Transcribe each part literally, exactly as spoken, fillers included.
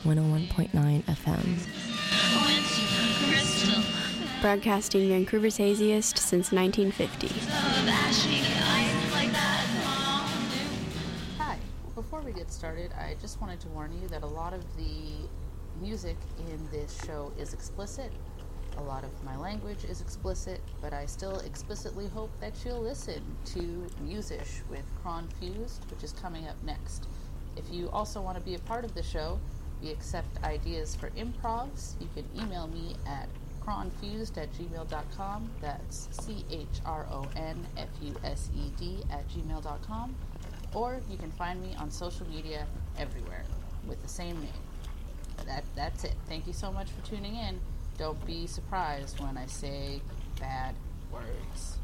one oh one point nine F M. Broadcasting Vancouver's haziest since nineteen fifty. Hi. Before we get started, I just wanted to warn you that a lot of the music in this show is explicit. A lot of my language is explicit, but I still explicitly hope that you'll listen to Musish with Cron Fused, which is coming up next. If you also want to be a part of the show, we accept ideas for improvs. You can email me at cronfused at gmail dot com. That's C H R O N F U S E D at gmail dot com. Or you can find me on social media everywhere with the same name. That, that's it. Thank you so much for tuning in. Don't be surprised when I say bad words.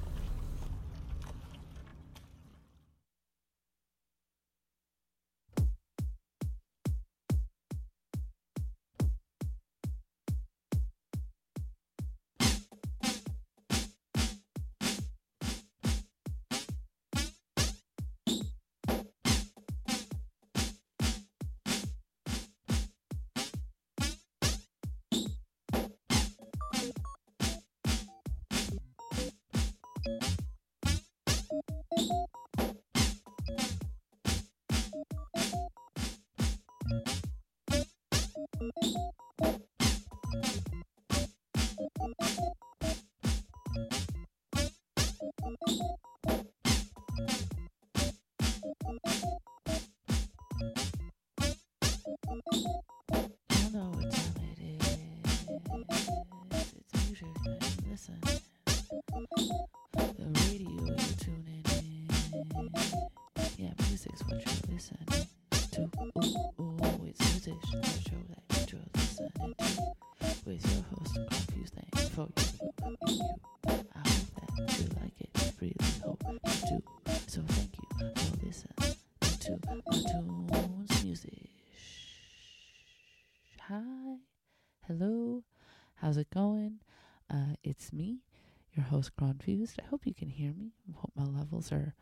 Hello, how's it going? Uh, it's me, your host, Confused. I hope you can hear me. I hope my levels are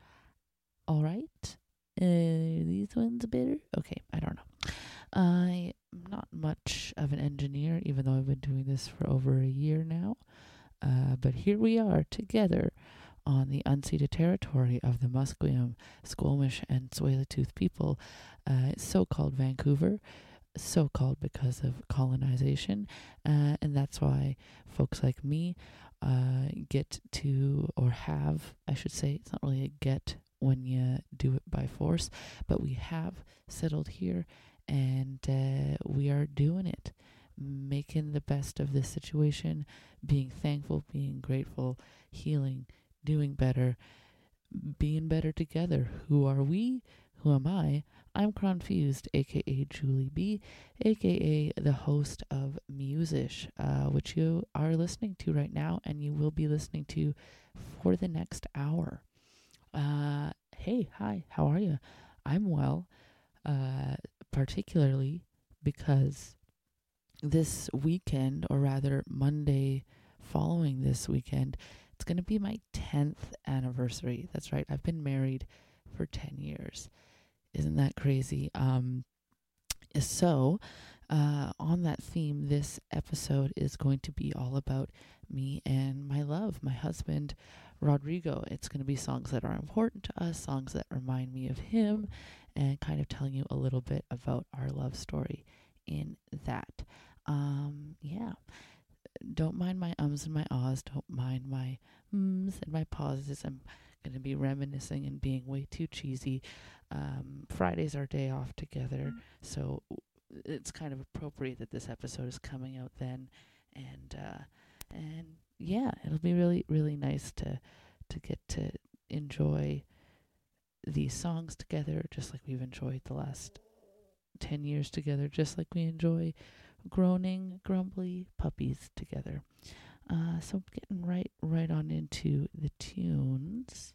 all right. Uh, these ones better? Okay, I don't know. I'm not much of an engineer, even though I've been doing this for over a year now. Uh, but here we are together on the unceded territory of the Musqueam, Squamish, and Tsleil-Waututh people, uh, so-called Vancouver. So-called because of colonization, uh, and that's why folks like me uh, get to, or have, I should say, it's not really a get when you do it by force, but we have settled here, and uh, we are doing it, making the best of this situation, being thankful, being grateful, healing, doing better, being better together. Who are we? Who am I? I'm Confused, aka Julie B, aka the host of Musish, uh, which you are listening to right now, and you will be listening to for the next hour. Uh, hey, hi, how are you? I'm well, uh, particularly because this weekend, or rather Monday following this weekend, it's going to be my tenth anniversary. That's right, I've been married for ten years. Isn't that crazy? Um, so, uh, on that theme, this episode is going to be all about me and my love, my husband, Rodrigo. It's going to be songs that are important to us, songs that remind me of him, and kind of telling you a little bit about our love story in that. Um, yeah. Don't mind my ums and my ahs. Don't mind my ums and my pauses. I'm going to be reminiscing and being way too cheesy. Um, Friday's our day off together, so it's kind of appropriate that this episode is coming out then. And uh, and yeah, it'll be really, really nice to to get to enjoy these songs together, just like we've enjoyed the last ten years together, just like we enjoy groaning, grumbly puppies together. Uh, so getting right, right on into the tunes.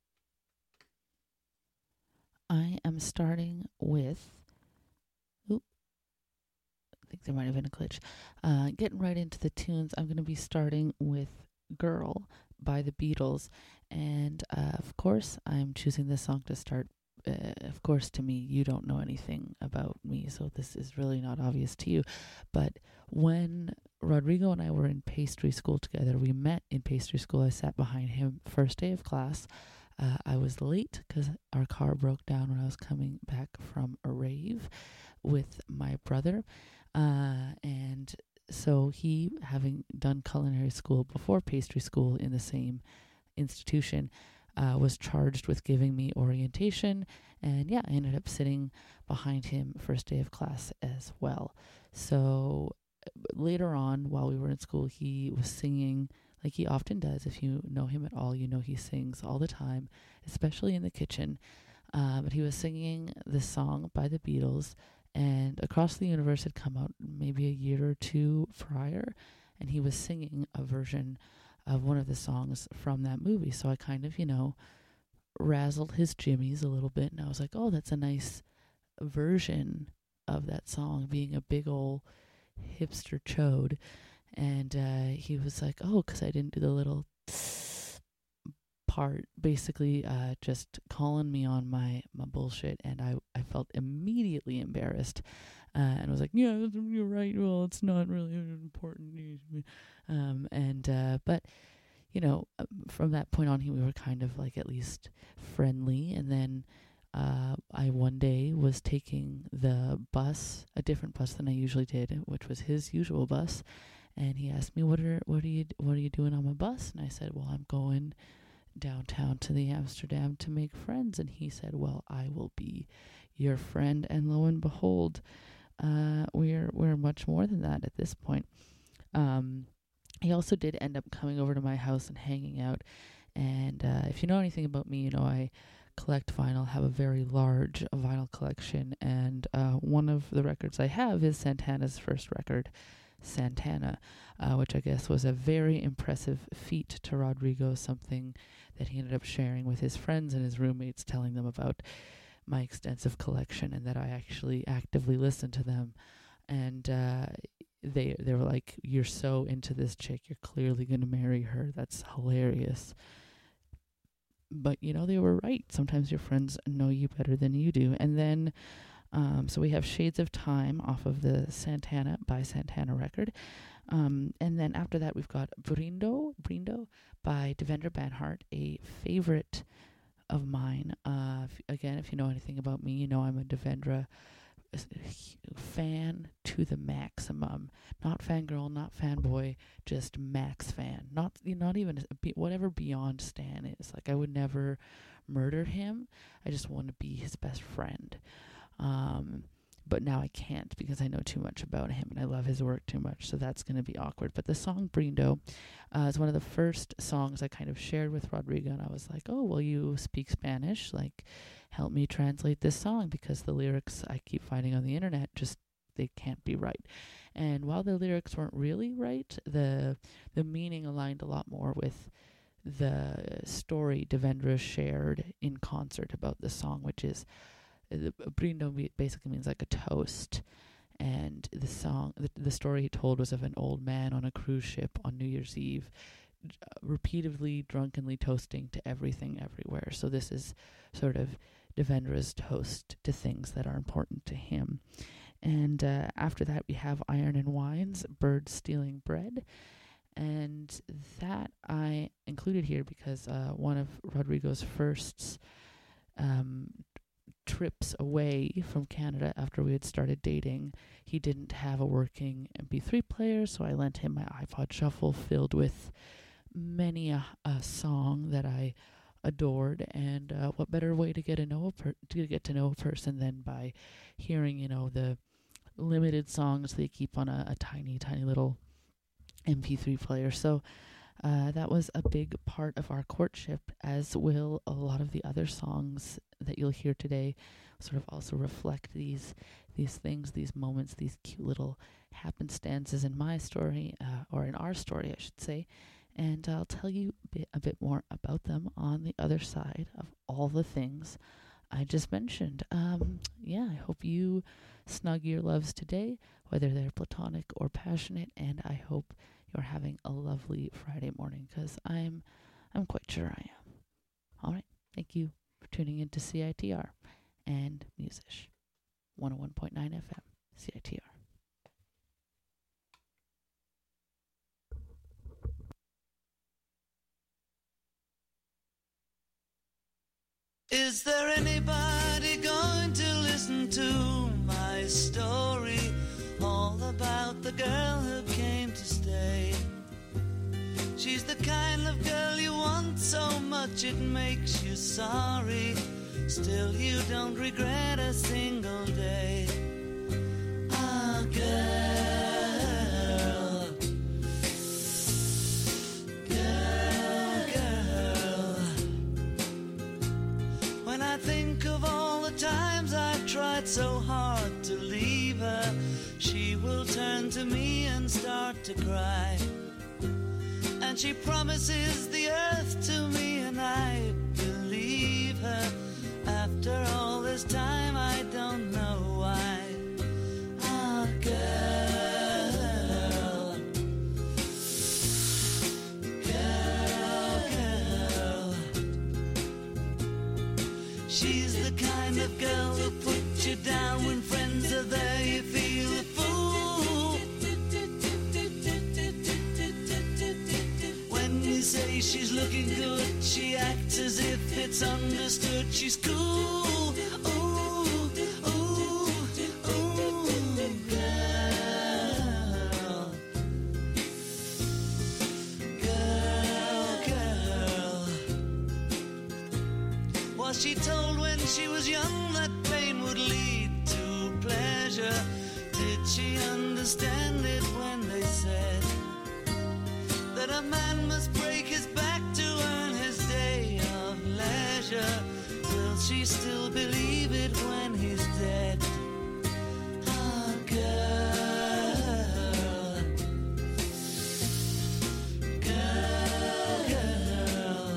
I am starting with, oop, I think there might have been a glitch. Uh, getting right into the tunes, I'm going to be starting with Girl by the Beatles. And uh, of course, I'm choosing this song to start uh, of course, to me, you don't know anything about me, so this is really not obvious to you. But when Rodrigo and I were in pastry school together, we met in pastry school. I sat behind him first day of class. Uh, I was late because our car broke down when I was coming back from a rave with my brother. Uh, and so he, having done culinary school before pastry school in the same institution, uh, was charged with giving me orientation. And yeah, I ended up sitting behind him first day of class as well. So later on, while we were in school, he was singing like he often does. If you know him at all, you know he sings all the time, especially in the kitchen. Uh, but he was singing this song by the Beatles, and Across the Universe had come out maybe a year or two prior, and he was singing a version of one of the songs from that movie. So I kind of, you know, razzled his jimmies a little bit, and I was like, oh, that's a nice version of that song, being a big ol' hipster chode. And uh, he was like, oh, because I didn't do the little part, basically uh, just calling me on my, my bullshit. And I, I felt immediately embarrassed uh, and was like, yeah, you're right. Well, it's not really important. Um, and, uh, but, you know, from that point on, he, we were kind of like at least friendly. And then uh, I one day was taking the bus, a different bus than I usually did, which was his usual bus. And he asked me, what are, what are you, what are you doing on my bus? And I said, well, I'm going downtown to the Amsterdam to make friends. And he said, well, I will be your friend. And lo and behold, uh, we're, we're much more than that at this point. Um, he also did end up coming over to my house and hanging out. And, uh, if you know anything about me, you know, I collect vinyl, have a very large vinyl collection. And, uh, one of the records I have is Santana's first record, Santana, uh, which I guess was a very impressive feat to Rodrigo, something that he ended up sharing with his friends and his roommates, telling them about my extensive collection and that I actually actively listened to them. And uh, they they were like, you're so into this chick, you're clearly going to marry her. That's hilarious. But, you know, they were right. Sometimes your friends know you better than you do. And then Um, so we have Shades of Time off of the Santana by Santana record. Um, and then after that, we've got Brindo, Brindo by Devendra Banhart, a favorite of mine. Uh, if, again, if you know anything about me, you know I'm a Devendra fan to the maximum. Not fangirl, not fanboy, just max fan. Not, not even whatever beyond stan is. Like, I would never murder him. I just want to be his best friend. Um, but now I can't because I know too much about him and I love his work too much, so that's going to be awkward. But the song Brindo uh, is one of the first songs I kind of shared with Rodrigo, and I was like, oh, well, you speak Spanish, like, help me translate this song, because the lyrics I keep finding on the internet, just, they can't be right. And while the lyrics weren't really right, the the meaning aligned a lot more with the story Devendra shared in concert about the song, which is, the Brindo basically means like a toast, and the song, the, the story he told was of an old man on a cruise ship on New Year's Eve, uh, repeatedly, drunkenly toasting to everything everywhere. So this is sort of Devendra's toast to things that are important to him. And uh, after that, we have Iron and Wine's Birds Stealing Bread. And that I included here because uh, one of Rodrigo's firsts um, trips away from Canada after we had started dating, he didn't have a working M P three player, so I lent him my iPod Shuffle filled with many a, a song that I adored. And uh, what better way to get to know a per- to get to know a person than by hearing, you know, the limited songs they keep on a, a tiny, tiny little M P three player. So uh, that was a big part of our courtship, as will a lot of the other songs that you'll hear today. Sort of also reflect these these things, these moments, these cute little happenstances in my story, uh, or in our story, I should say. And I'll tell you a bit, a bit more about them on the other side of all the things I just mentioned. Um, yeah, I hope you snug your loves today, whether they're platonic or passionate, and I hope you're having a lovely Friday morning, because I'm, I'm quite sure I am. All right, thank you for tuning in to C I T R. and Musish. one oh one point nine F M, C I T R. Is there anybody going to listen to my story? All about the girl who came to stay. She's the kind of girl you want so much it makes you sorry. Still you don't regret a single day. Ah, girl, girl, girl. When I think of all the times I've tried so hard to leave her, she will turn to me and start to cry. And she promises the earth to me, and I believe her. After all this time, I don't know why. Ah, girl, girl, girl. She's the kind of girl who puts you down when friends are there. You feel a fool. When you say she's looking good, she acts as if it's understood. She's cool. Ooh, ooh, ooh, girl, girl, girl. Was she told when she was young that pain would lead to pleasure? Did she understand it when they said that a man must break his back to earn his day of leisure? Will she still believe it when he's dead? Ah, girl, girl, girl.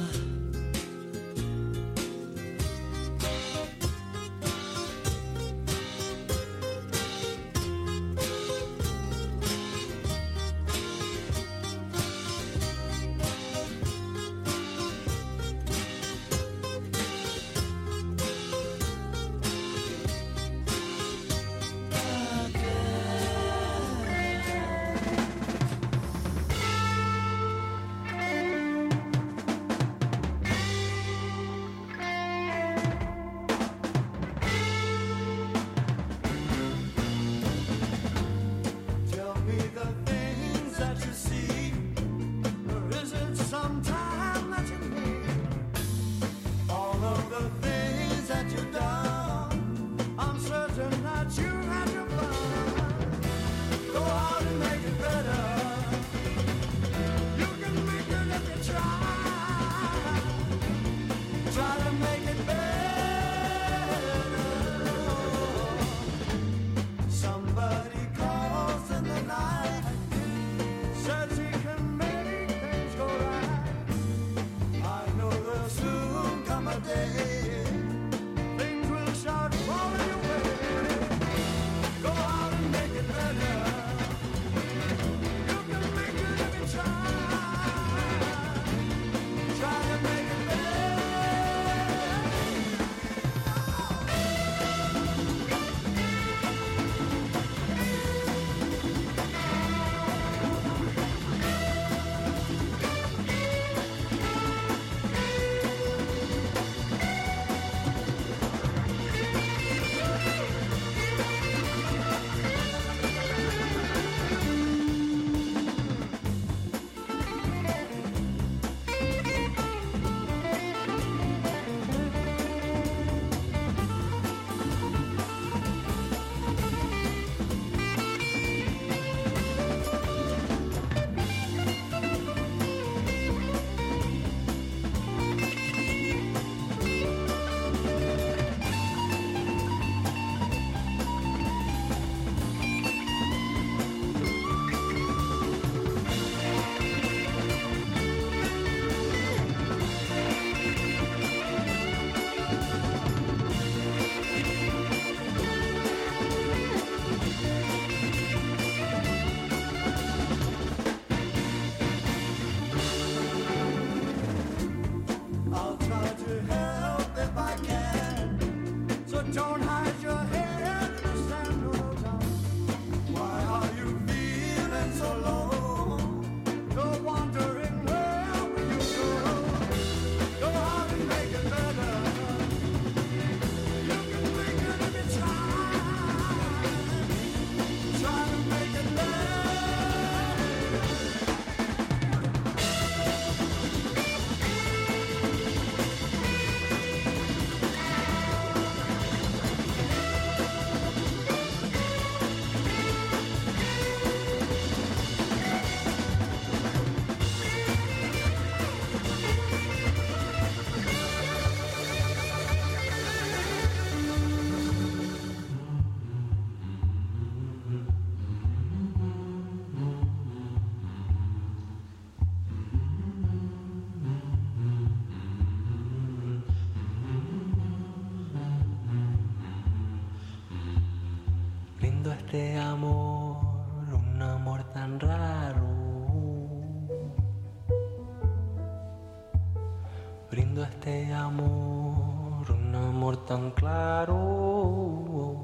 tan claro.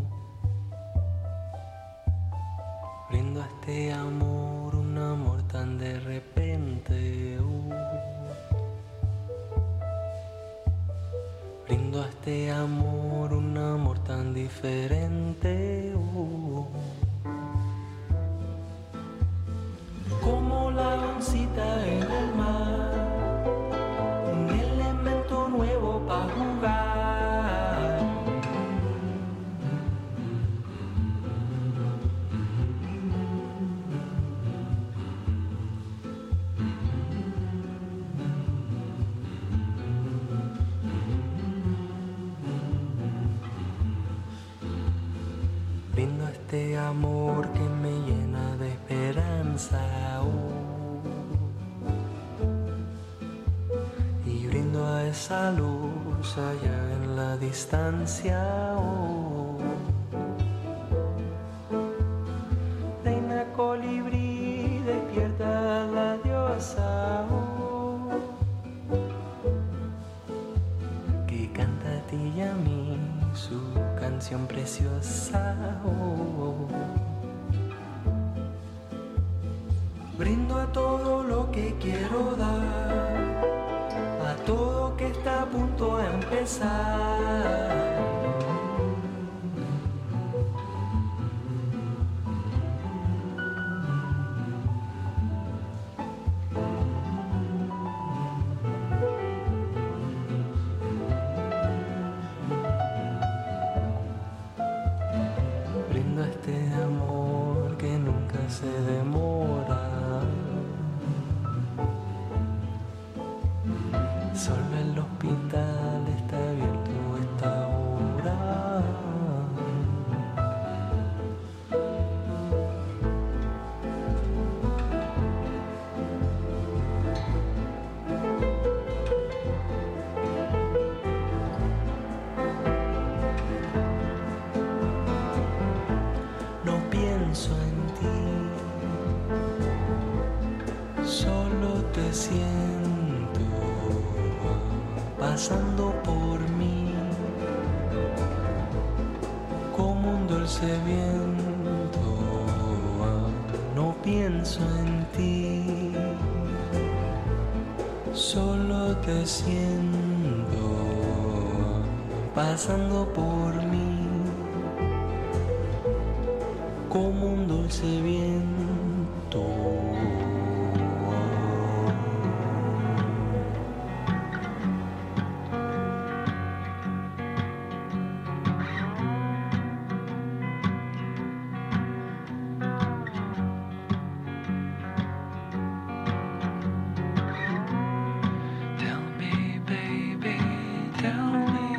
Brindo a este amor, un amor tan de repente. uh. Brindo a este amor, un amor tan diferente. uh. Como la oncita en el mar, un elemento nuevo para jugar. Brindo a este amor que me llena de esperanza. uh. Y brindo a esa luz allá en la distancia. oh. Reina colibrí, despierta a la diosa. oh. Que canta a ti y a mí su canción preciosa. oh. Brindo a todo lo que quiero dar, a todo que está a punto de empezar. Brindo a este amor que nunca se demora. Solo el hospital está abierto a esta hora. No pienso en ti, solo te siento pasando por mí, como un dulce viento. No pienso en ti, solo te siento pasando por mí, como un dulce viento. Tell me, baby, tell me,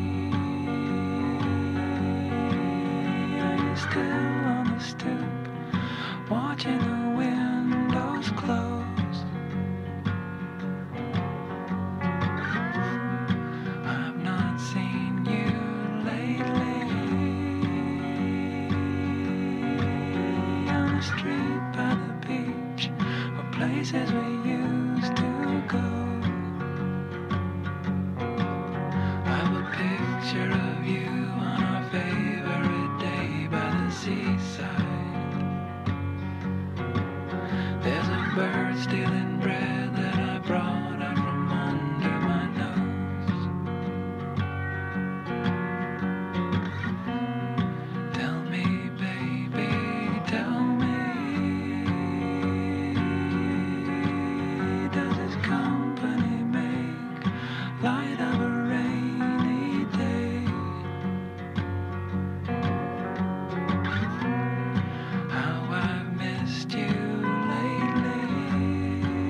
are you still on the stoop, watching the windows close? I've not seen you lately on the street, by the beach, or places we used to go. I have a picture of you on our favorite day by the seaside. There's a bird stealing bread that I brought out from under my nose. Tell me, baby, tell me, does this company make light of a rainy day? How I've missed you lately.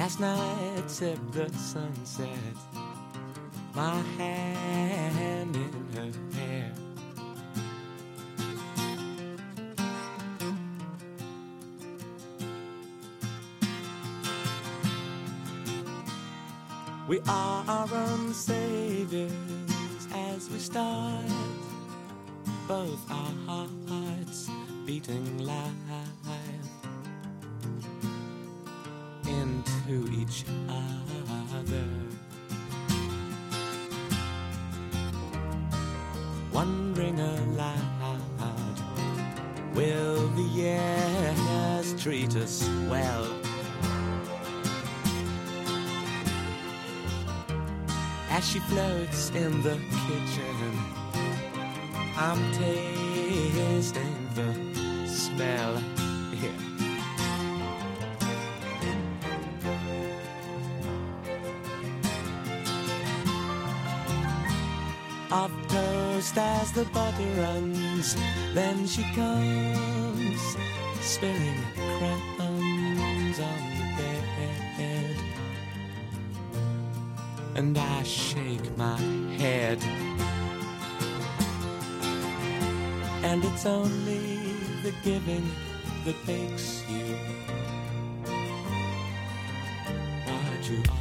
Last night sipped the sunset, my hand in her hair. We are our own saviors as we start, both our hearts beating live into each other. Wondering aloud, will the years treat us well? As she floats in the kitchen, I'm tasting the smell. Yeah. Of toast as the butter runs, then she comes, spilling crumbs on the bed. And I shake my head, and it's only the giving that makes you what you are.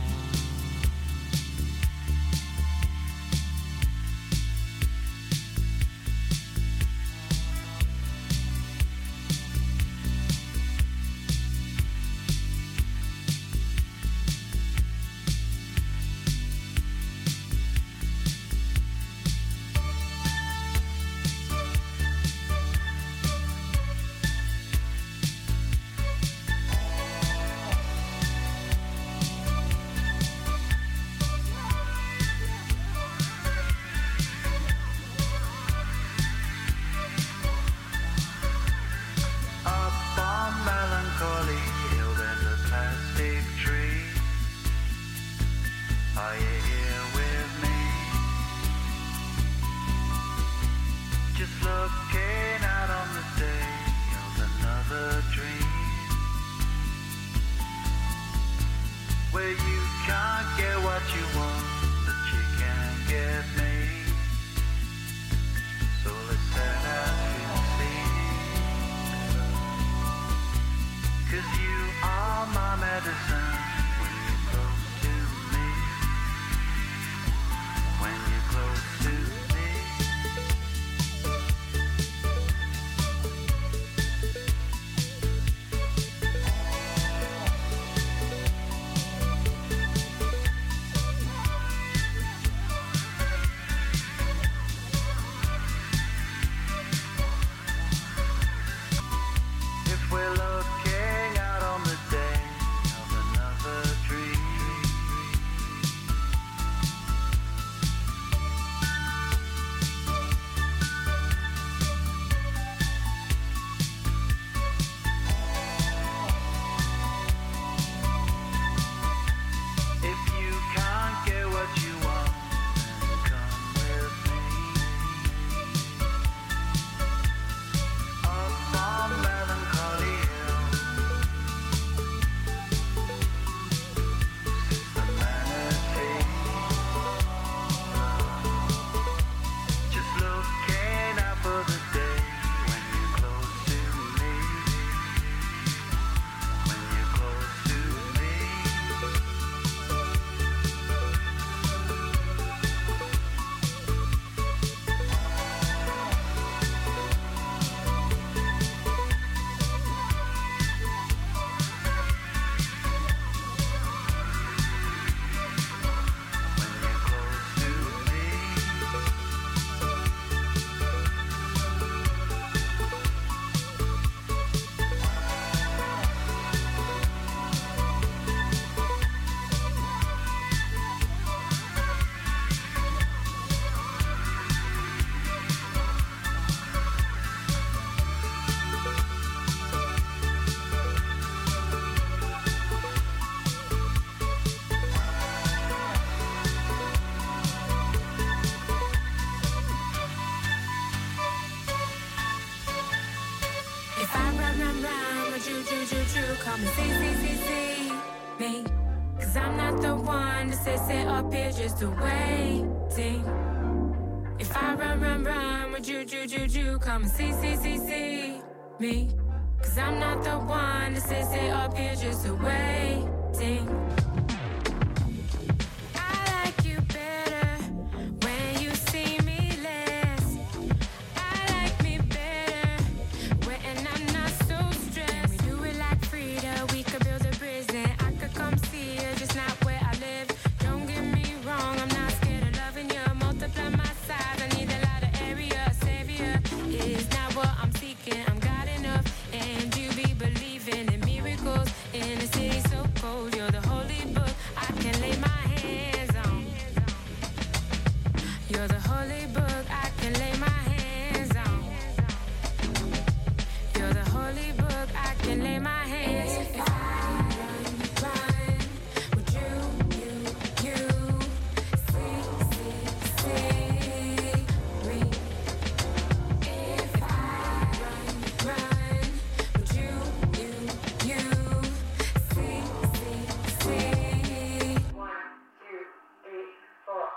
If I run, run, run, would you, do, do, do, come and see, see, see, see me? not the one to sit, sit up here just waiting. If I run, run, run, would you, you, you, you come and see, see, see, see me? Cause I'm not the one to sit, sit up here just waiting. I like you better when you see me less. I like me better when I'm not so stressed. We do it like Frida, we could build a bridge, then I could come see you, just not where I live. Don't get me wrong, I'm not scared of loving you. Multiply my size, I need a lot of area. Savior is not what I'm seeking. I'm God enough, and you be believing in miracles in a city so cold. You're the holy book I can lay my hands on. You're the holy book I can lay my hands on. You're the holy book I can lay my hands. If I run, run, would you, you, you see, see, see me? If I run, run, would you, you, you see, see, see? One, two, three, four.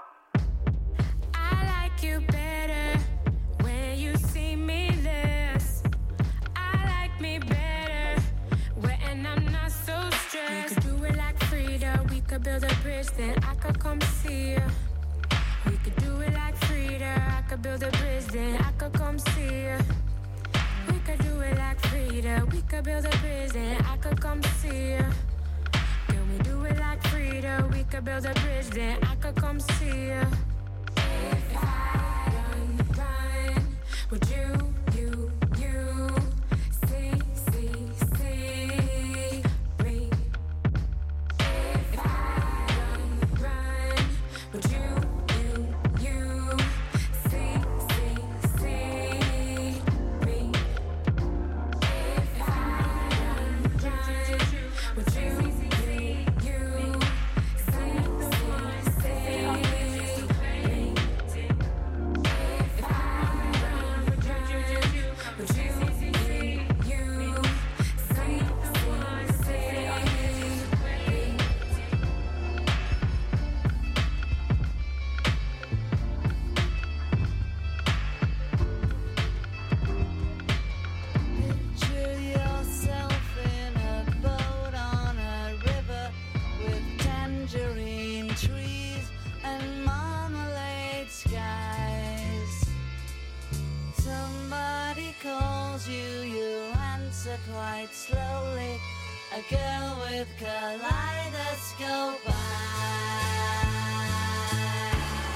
I like you better when you see me less. I like me better when I'm not so stressed. We could do it like Frida, we could build a bridge, then I could come see you. We could do it like Frida, I could build a bridge, then I could come see you. We could do it like Frida, we could build a bridge, then I could come see you. Can we do it like Frida, we could build a bridge, then I could come see you. If I run, run, would you, you, you see, see, see me? If I run, run, would you, you, you see, see, see me? If I run, run, would you, you, you see, see, see me? If I run, would you, would you, you see, see, Picture yourself in a boat on a river with tangerine trees and marmalade skies. Somebody calls you, you answer quite slowly. A girl with kaleidoscope eyes.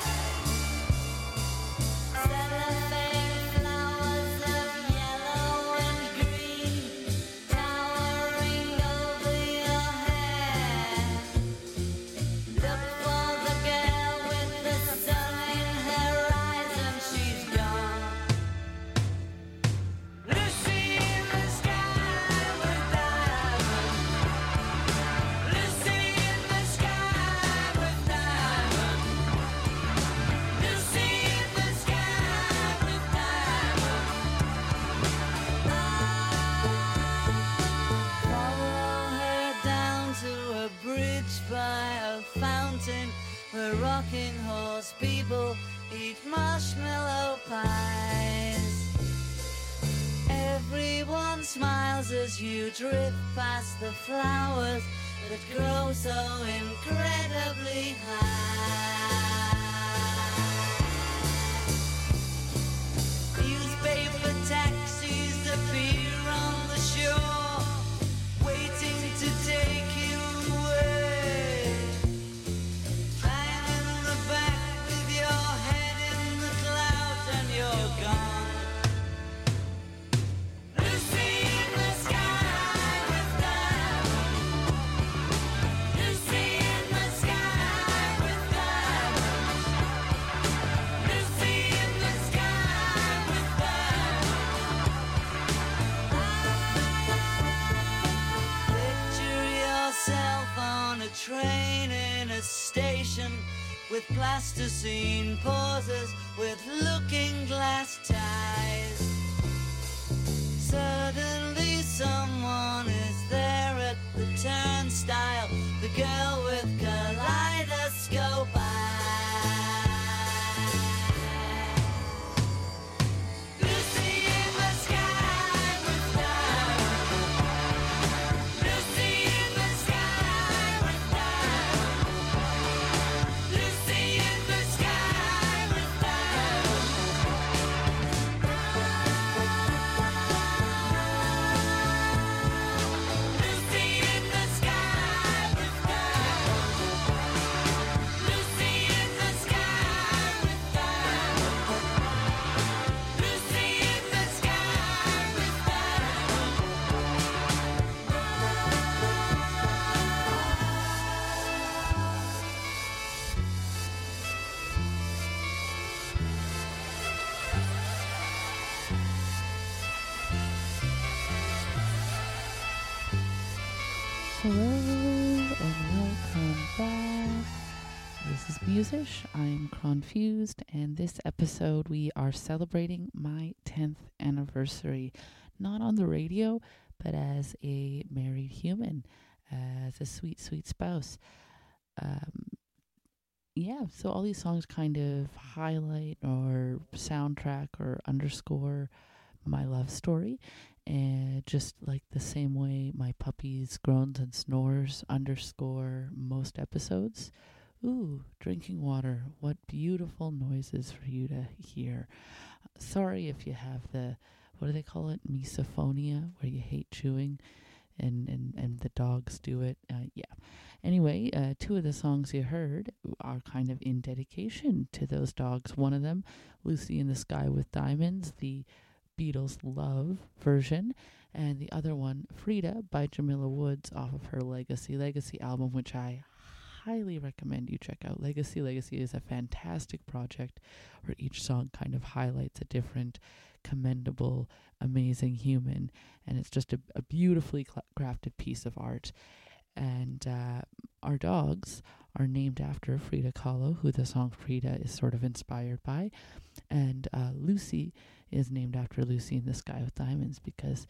Cellophane flowers of yellow and green towering over your head. Look for the girl with the sun in her eyes and she's gone. Lucy in the sky with diamonds. Lucy in the sky with diamonds. Lucy in the sky with diamonds. Follow her down to a bridge by a fountain where rocking horse people eat marshmallow pies. Everyone smiles as you drift past the flowers that grow so incredibly high. Newspaper taxis appear on the shore, waiting to take you away. Climb in the back with your head in the clouds and you're gone. Lucy in the sky with diamonds. Lucy in the sky with diamonds. Lucy in the sky with diamonds. Picture yourself on a train in a station with plasticine pauses with looking glass ties. Suddenly someone is there at the turnstile, the girl with Hello and welcome back. This is Musish. I'm Confused, and this episode we are celebrating my tenth anniversary, not on the radio, but as a married human, as a sweet, sweet spouse. Um, yeah, so all these songs kind of highlight or soundtrack or underscore my love story. And just like the same way my puppy's groans and snores underscore most episodes. Ooh, drinking water. What beautiful noises for you to hear. Sorry if you have the, what do they call it? Misophonia, where you hate chewing and, and, and the dogs do it. Uh, yeah. Anyway, uh, two of the songs you heard are kind of in dedication to those dogs. One of them, Lucy in the Sky with Diamonds, the Beatles' Love version, and the other one, Frida by Jamila Woods off of her Legacy Legacy album, which I highly recommend you check out. Legacy Legacy is a fantastic project where each song kind of highlights a different commendable, amazing human, and it's just a, a beautifully cl- crafted piece of art. And uh, our dogs are named after Frida Kahlo, who the song Frida is sort of inspired by, and uh, Lucy is named after Lucy in the Sky with Diamonds, because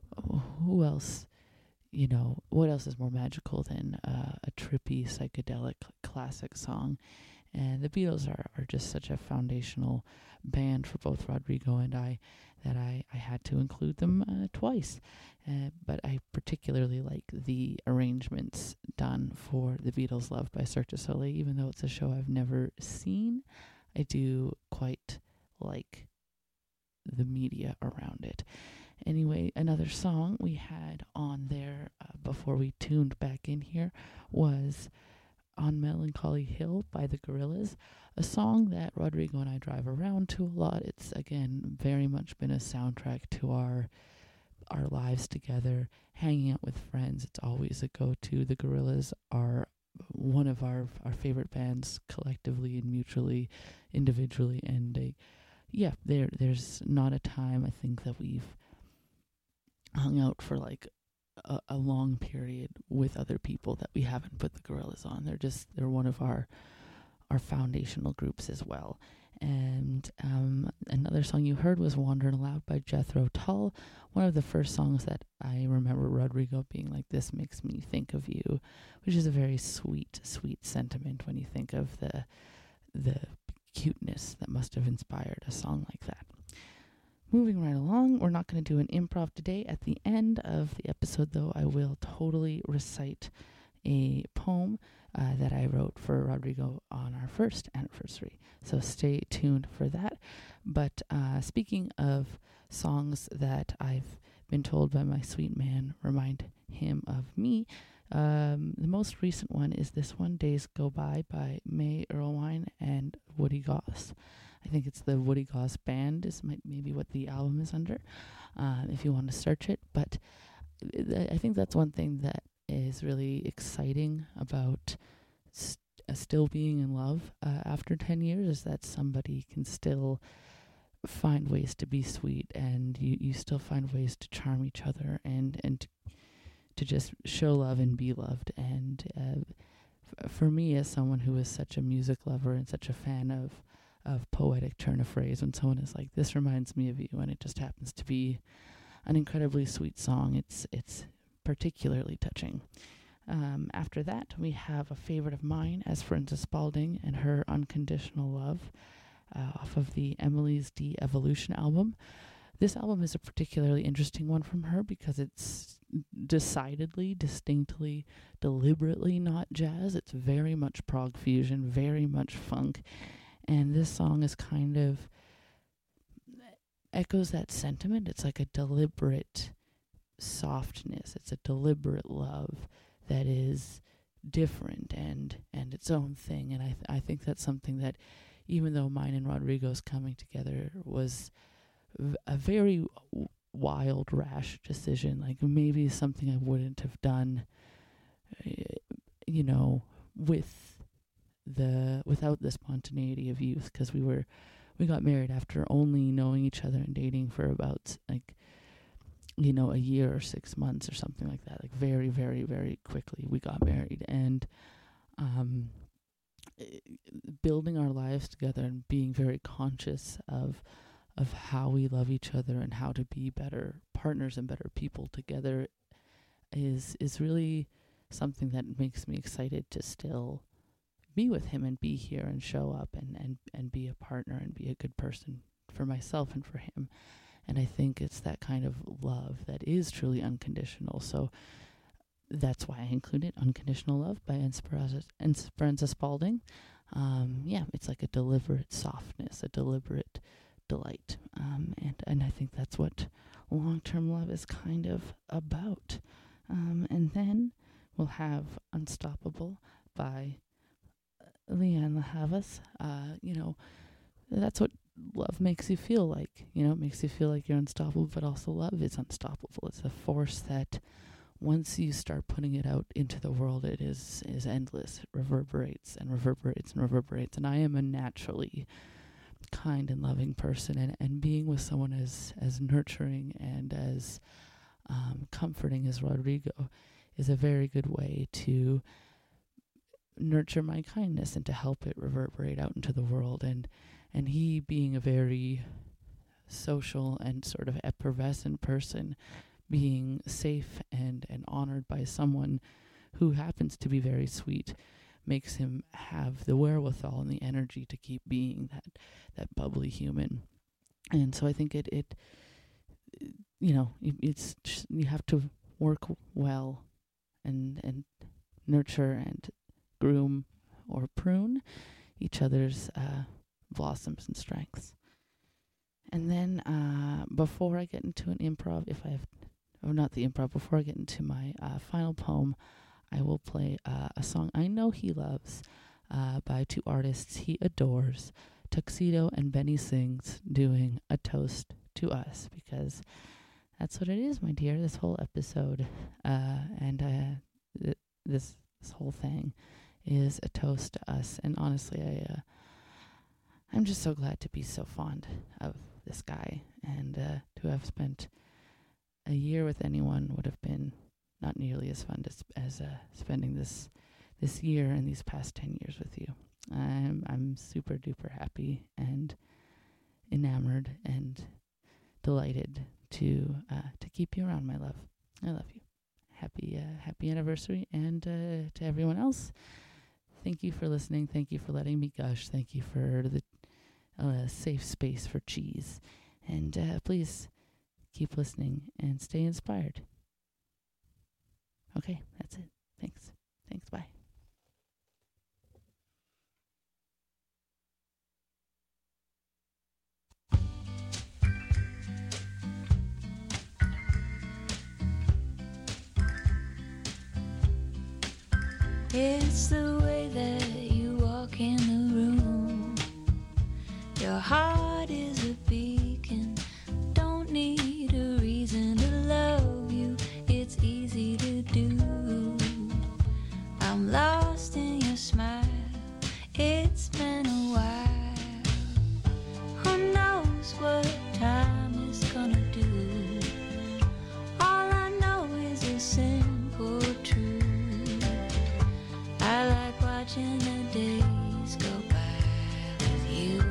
who else, you know, what else is more magical than uh, a trippy, psychedelic classic song? And the Beatles are, are just such a foundational band for both Rodrigo and I that I, I had to include them uh, twice. Uh, but I particularly like the arrangements done for The Beatles' Love by Cirque du Soleil. Even though it's a show I've never seen, I do quite like the media around it. Anyway, another song we had on there uh, before we tuned back in here was On Melancholy Hill by the Gorillaz, a song that Rodrigo and I drive around to a lot. It's, again, very much been a soundtrack to our our lives together, hanging out with friends. It's always a go-to. The Gorillaz are one of our our favorite bands collectively and mutually, individually, and they, yeah, there there's not a time I think that we've hung out for like a, a long period with other people that we haven't put the Gorillaz on. They're just they're one of our our foundational groups as well. And um, another song you heard was Wandering Aloud by Jethro Tull, one of the first songs that I remember Rodrigo being like, this makes me think of you, which is a very sweet, sweet sentiment when you think of the the cuteness that must have inspired a song like that. Moving right along, we're not going to do an improv today. At the end of the episode, though, I will totally recite a poem uh, that I wrote for Rodrigo on our first anniversary. So stay tuned for that. But uh, speaking of songs that I've been told by my sweet man remind him of me, um, the most recent one is this one, Days Go By by May Erlewine and Woody Goss. I think it's the Woody Goss Band is might, maybe what the album is under, uh, if you want to search it. But th- I think that's one thing that is really exciting about st- uh, still being in love uh, after ten years, is that somebody can still find ways to be sweet, and you, you still find ways to charm each other and, and to, to just show love and be loved. And uh, f- for me, as someone who is such a music lover and such a fan of of poetic turn of phrase, when someone is like, this reminds me of you, and it just happens to be an incredibly sweet song, it's it's particularly touching. Um, after that, we have a favorite of mine, Esperanza Spalding and her Unconditional Love, uh, off of the Emily's De-Evolution album. This album is a particularly interesting one from her because it's decidedly, distinctly, deliberately not jazz. It's very much prog fusion, very much funk. And this song is kind of echoes that sentiment. It's like a deliberate softness. It's a deliberate love that is different and, and its own thing. And I th- I think that's something that, even though mine and Rodrigo's coming together was v- a very w- wild, rash decision, like maybe something I wouldn't have done, you know, with the without the spontaneity of youth, because we were we got married after only knowing each other and dating for about like you know, a year or six months or something like that. Like very, very, very quickly we got married. And um, building our lives together and being very conscious of of how we love each other and how to be better partners and better people together is is really something that makes me excited to still be with him and be here and show up and, and, and be a partner and be a good person for myself and for him. And I think it's that kind of love that is truly unconditional. So that's why I included Unconditional Love by Esperanza, Esperanza Spalding. Um, yeah, it's like a deliberate softness, a deliberate delight. Um, and, and I think that's what long-term love is kind of about. Um, and then we'll have Unstoppable by Lianne La Havas. Uh, you know, that's what love makes you feel like. You know, it makes you feel like you're unstoppable, but also love is unstoppable. It's a force that once you start putting it out into the world, it is, is endless. It reverberates and reverberates and reverberates. And I am a naturally kind and loving person, and, and being with someone as, as nurturing and as um, comforting as Rodrigo is a very good way to nurture my kindness and to help it reverberate out into the world. And and he, being a very social and sort of effervescent person, being safe and, and honored by someone who happens to be very sweet, makes him have the wherewithal and the energy to keep being that that bubbly human. And so I think it, it you know, it, it's just, you have to work well and and nurture and groom or prune each other's uh, blossoms and strengths. And then uh, before I get into an improv, if I have, or not the improv, before I get into my uh, final poem, I will play uh, a song I know he loves uh, by two artists he adores, Tuxedo and Benny Sings, doing A Toast to Us, because that's what it is, my dear, this whole episode. Uh, and uh, th- this, this whole thing is a toast to us. And honestly, I, uh, I'm just so glad to be so fond of this guy, and uh, to have spent a year with anyone would have been not nearly as fun as, as uh, spending this this year and these past ten years with you. I'm I'm super duper happy and enamored and delighted to uh, to keep you around, my love. I love you. Happy uh, happy anniversary, and uh, to everyone else, thank you for listening. Thank you for letting me gush. Thank you for the uh, safe space for cheese, and uh, please keep listening and stay inspired. Okay, that's it. Thanks. Thanks. Bye. It's the way that you walk in the room. Your heart is a beacon. Don't need a reason to love you. It's easy to do. I'm lost in your smile. It's been a while. Who knows what time is gonna do? All I know is a simple truth. I like watching the days go by with you.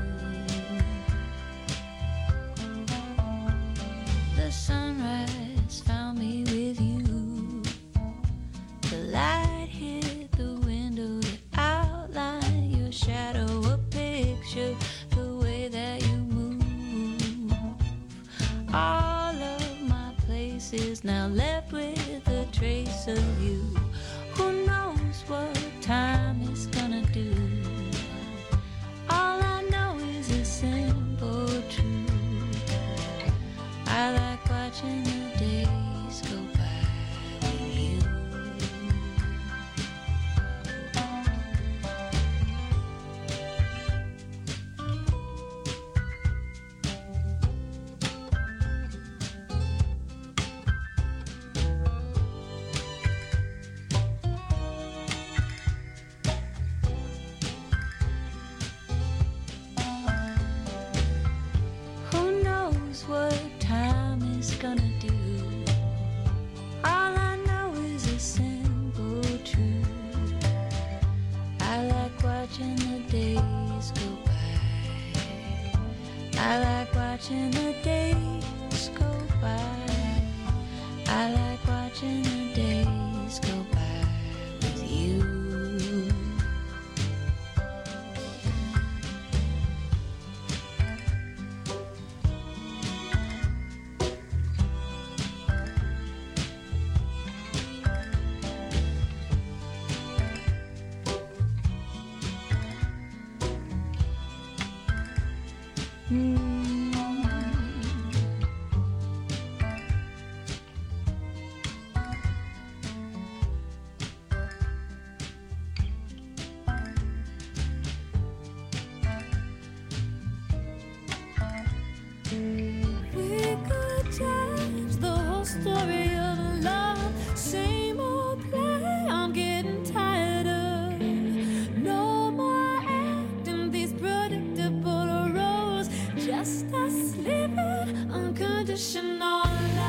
The sunrise found me with you. The light hit the window to outline your shadow, a picture, the way that you move. All of my places now left with a trace of you. Who knows what time is gonna do? All I know is a simple truth. I like watching the days go by with you. I like watching the days go by. I like watching the days go by with you. We could change the whole story of love. Same old play, I'm getting tired of. No more acting these predictable roles. Just us living unconditional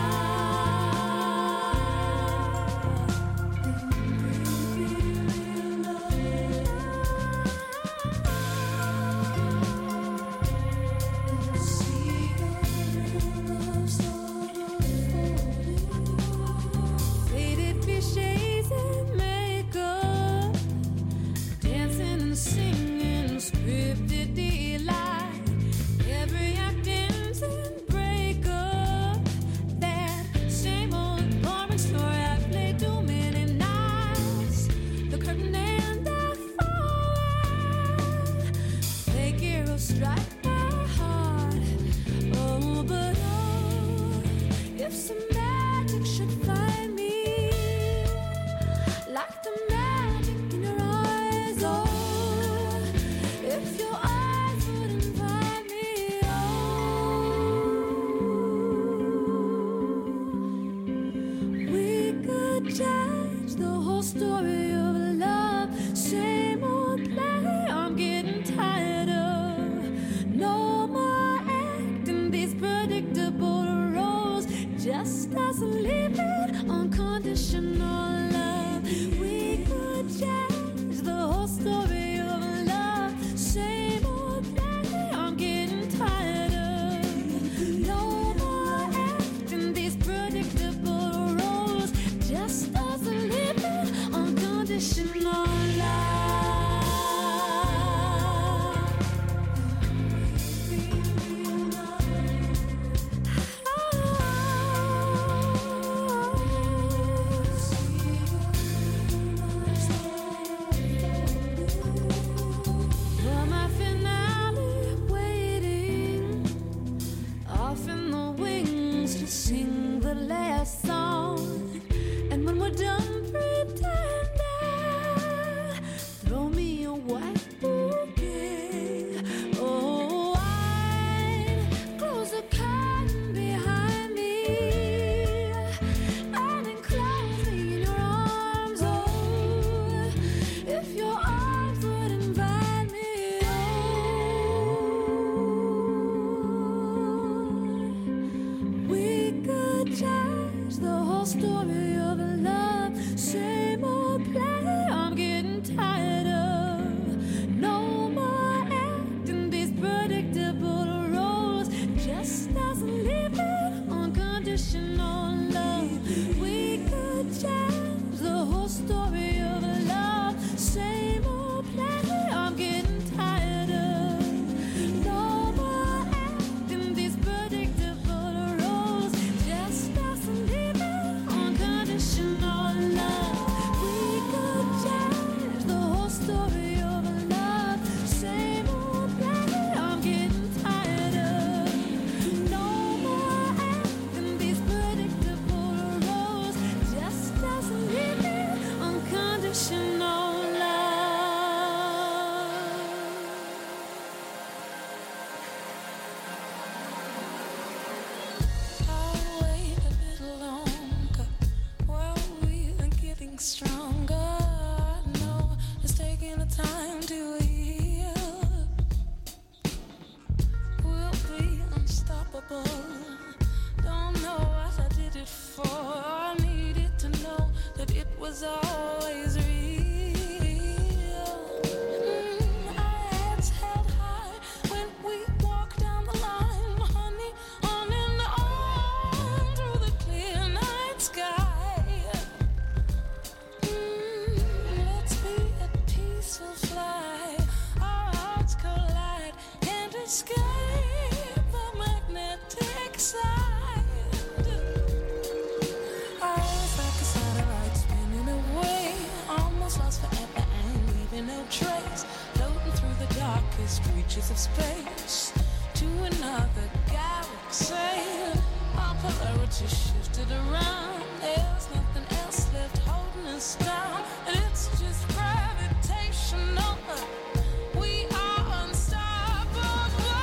faded cliches and makeup, dancing and singing, scripted delight. Every act ends in breakup. That same old boring story I played too many nights. The curtain and I fall. Fake heroes strike my heart. Oh, but oh, if some magic should find me, like the magic in your eyes, oh, if your eyes would invite me, oh, we could change the whole story of love. Same old play, I'm getting tired of. No more acting these predictable roles. Just us living unconditional love. We could change the whole story of love. Same old play, I'm getting tired of. No more acting these predictable roles. Just us living unconditional love. For my finale, waiting off in the wings to sing the last song. And when we're done pretending, throw me a white bouquet. Oh, I'd close the curtain behind me and enclose me in your arms. Oh, if your arms would invite me, oh, we could change the whole story of love. Same old play, I'm getting tired of. No more acting these predictable roles. Just us living unconditional love. We could change the whole story of love. Same old play, I'm getting tired of. No more acting these predictable roles. Just us living unconditional love. We could change the whole story of love. Same old play, I'm getting tired of. No more acting these predictable roles. Just us living unconditional love. I'll wait a little longer while we're getting stronger. I know it's taking the time to heal. We'll be unstoppable. Don't know what I did it for. I needed to know that it was always real. Mm, our heads held high when we walked down the line. space to another galaxy. Our polarity shifted around. There's nothing else left holding us down, and it's just gravitational. We are unstoppable.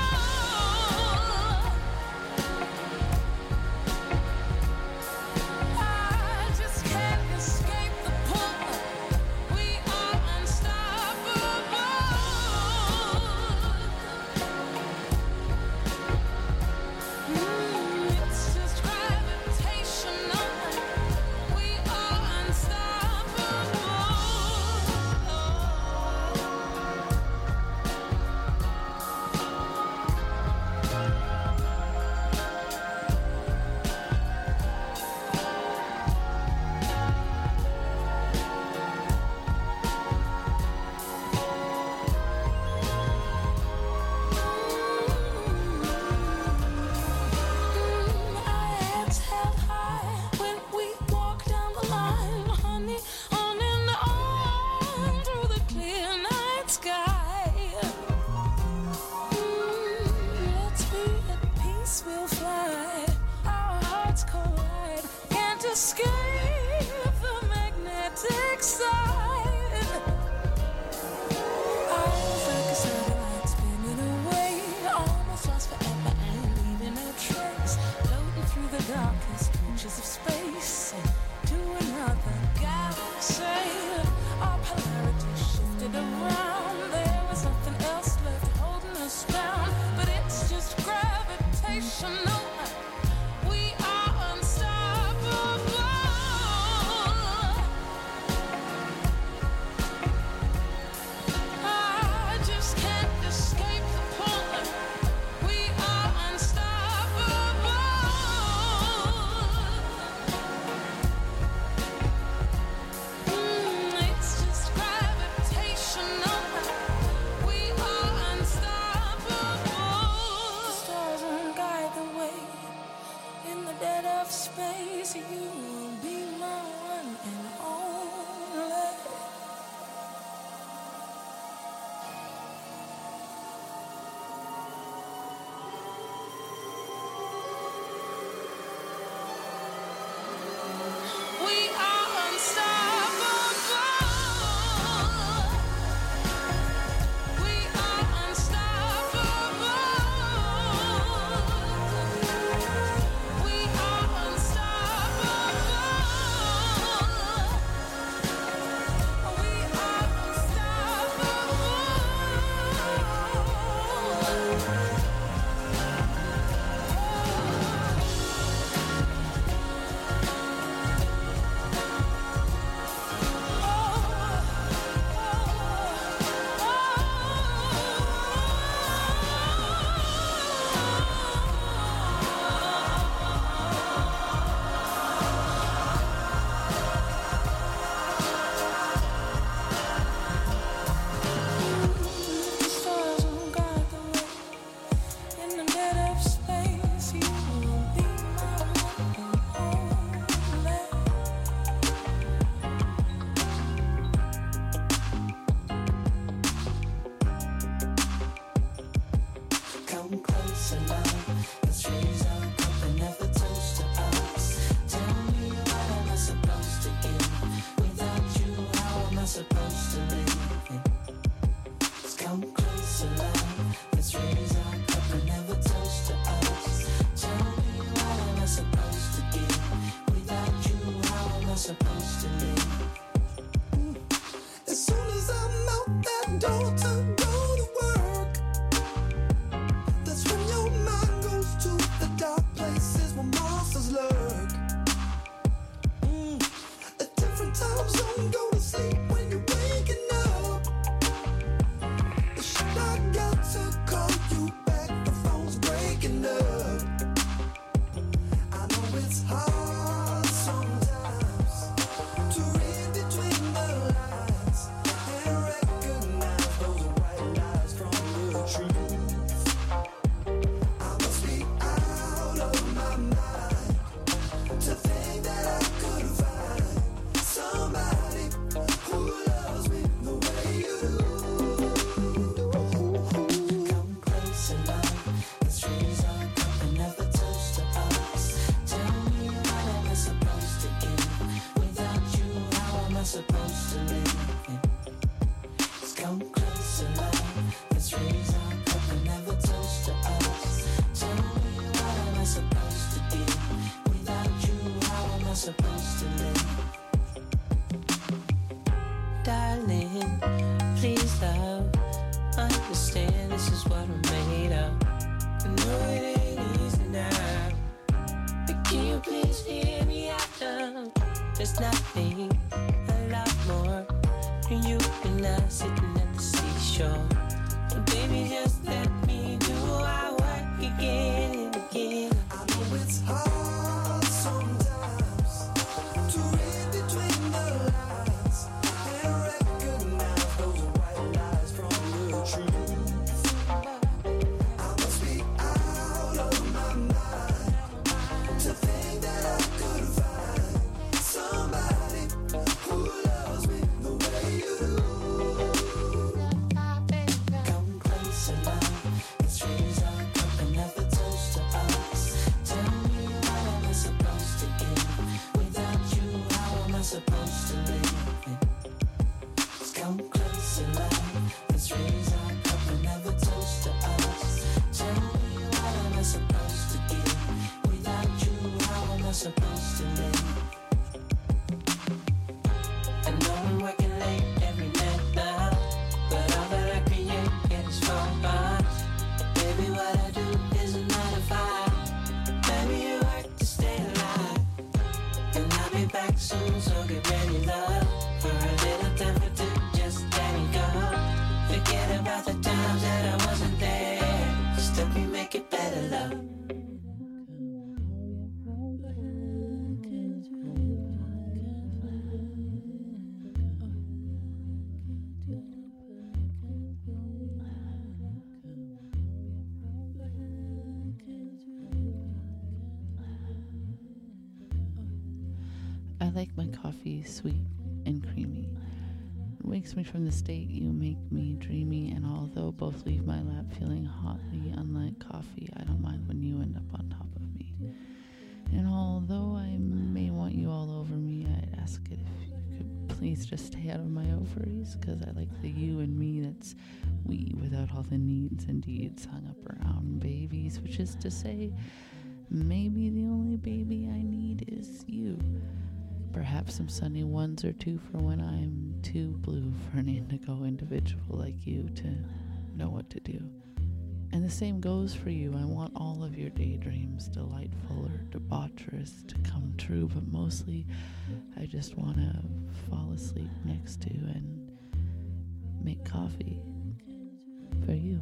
I just can't escape the pull. We are unstoppable. Mm, it's just gravitational. We are unstoppable. Our heads held high when we walk down the line, honey, on and on through the clear night sky. Mm, let's be at peace, we'll fly. Our hearts collide, can't escape the magnetic side. Eyes like a satellite spinning away, almost lost forever and leaving no trace, floating through the darkest reaches of space to another galaxy. Our polarity shifted around. There was nothing else left holding us down, but it's just gravitational. We are unstoppable. I just can't escape the pull. We are unstoppable. Mm, it's just gravitational. We are unstoppable. The stars won't guide the way. In the dead of space, you will be my one and only. We are unstoppable. We are unstoppable. We are unstoppable. We are The stars won't guide the way. In the dead of space, you will be my one and only. Come closer, love. Let's raise our cup and never toast to us. Tell me, what am I supposed to give? Without you, how am I supposed to live? Let's come closer, love. Let's raise our cup and never toast to us. Tell me, what am I supposed to give? Without you, how am I supposed to live? As soon as I'm out that door to go to work, that's when your mind goes to the think a lot more than you and I sitting at the seashore. And baby, just let me do our work again and again. I know it's hard sometimes to read between the lines and recognize those white lies from the truth. I must be out of my mind to think that I could find somebody who loves me the way you do. Come closer, love. Let's raise our cup and have a toast to us. Tell me, what am I supposed to give? Without you, how am I supposed to live? Come closer, love. Let's raise our cup and have a toast to us. Tell me, what am I supposed to give? Without you, how am I supposed to live? I know I'm working late every night now, but all that I create gets from us. Baby, what I do is a nine to five. Baby, you work to stay alive, and I'll be back soon, so get ready, love, for a little time for two. Just let me go. Forget about the times that I wasn't there. Just help me make it better, love. I like my coffee sweet and creamy. It wakes me from the state you make me dreamy, and although both leave my lap feeling hotly unlike coffee, I don't mind when you end up on top of me. And although I may want you all over me, I'd ask it if you could please just stay out of my ovaries, because I like the you and me that's we without all the needs and deeds hung up around babies, which is to say, maybe the only baby I need is you. Perhaps some sunny ones or two for when I'm too blue for an indigo individual like you to know what to do. And the same goes for you. I want all of your daydreams, delightful or debaucherous, to come true, but mostly I just want to fall asleep next to and make coffee for you.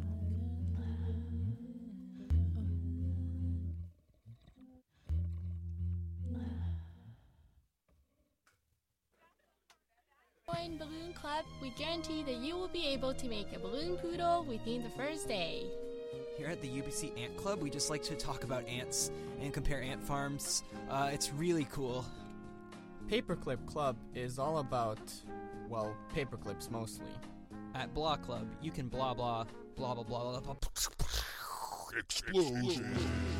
Join Balloon Club, we guarantee that you will be able to make a balloon poodle within the first day. Here at the U B C Ant Club, we just like to talk about ants and compare ant farms. Uh, it's really cool. Paperclip Club is all about, well, paperclips mostly. At Blah Club, you can blah blah, blah blah blah blah blah. Explosion.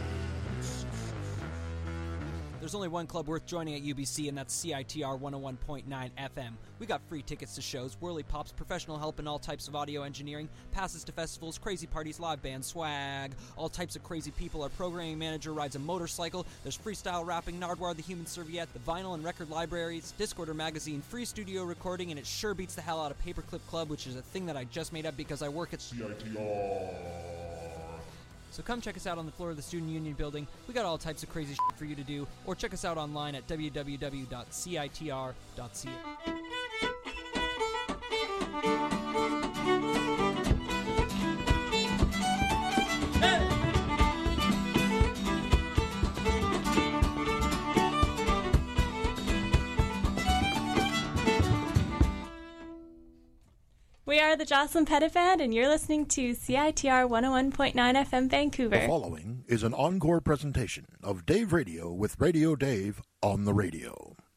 There's only one club worth joining at U B C, and that's C I T R one oh one point nine F M. We got free tickets to shows, whirly pops, professional help in all types of audio engineering, passes to festivals, crazy parties, live band, swag, all types of crazy people. Our programming manager rides a motorcycle. There's freestyle rapping, Nardwar the Human Serviette, the vinyl and record libraries, Discorder magazine, free studio recording, and it sure beats the hell out of Paperclip Club, which is a thing that I just made up because I work at C I T R. So come check us out on the floor of the Student Union building. We got all types of crazy shit for you to do, or check us out online at w w w dot c i t r dot c a. We are the Jocelyn Pettit Band, and you're listening to C I T R one oh one point nine F M Vancouver. The following is an encore presentation of Dave Radio with Radio Dave on the radio.